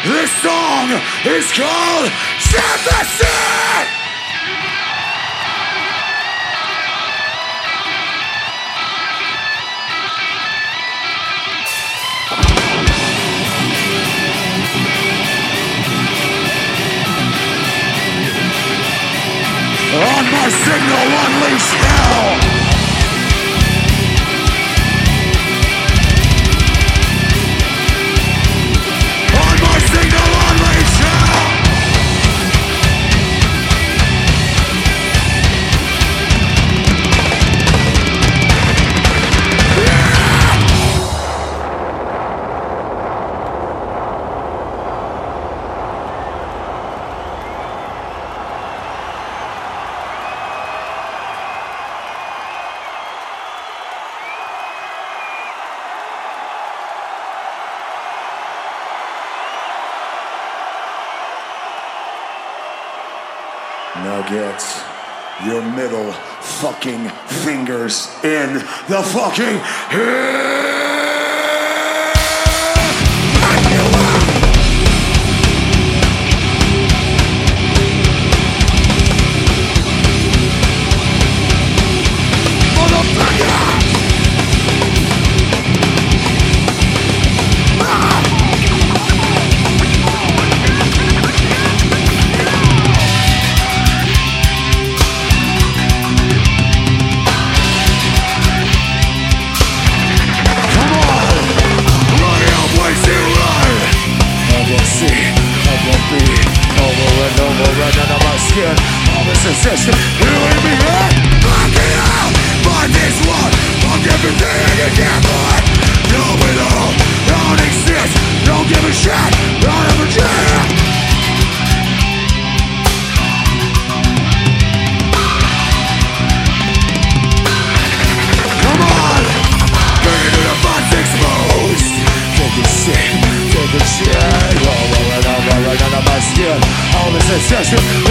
This song is called Sympathy! On my signal, unleash hell! On my signal, unleash hell! Now get your middle fucking fingers in the fucking head. All this insisting, you and me, fuck it out. But this one, fuck everything you can't find. Don't belong, don't exist, don't give a shit, don't ever care. Come on, bring it to the box exposed. Take a shit, take a shit. Rolling over right under my skin. All this insisting.